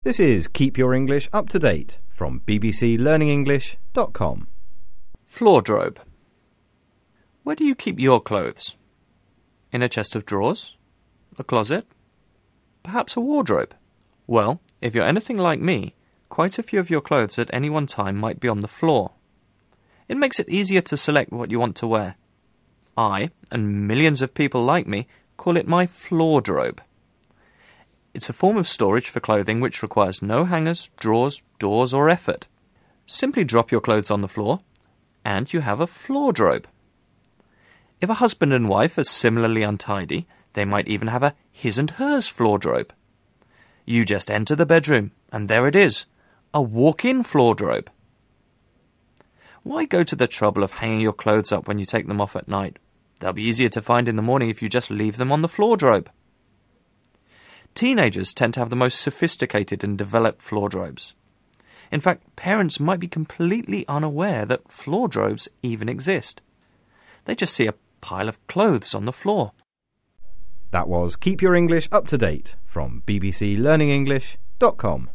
This is Keep Your English Up to Date from bbclearningenglish.com. Floordrobe. Where do you keep your clothes? In a chest of drawers? A closet? Perhaps a wardrobe? Well, if you're anything like me, quite a few of your clothes at any one time might be on the floor. It makes it easier to select what you want to wear. I, and millions of people like me, call it my floordrobe. It's a form of storage for clothing which requires no hangers, drawers, doors or effort. Simply drop your clothes on the floor, and you have a floordrobe. If a husband and wife are similarly untidy, they might even have a his and hers floordrobe. You just enter the bedroom, and there it is, a walk-in floordrobe. Why go to the trouble of hanging your clothes up when you take them off at night? They'll be easier to find in the morning if you just leave them on the floordrobe. Teenagers tend to have the most sophisticated and developed floordrobes. In fact, parents might be completely unaware that floordrobes even exist. They just see a pile of clothes on the floor. That was Keep Your English Up to Date from bbclearningenglish.com.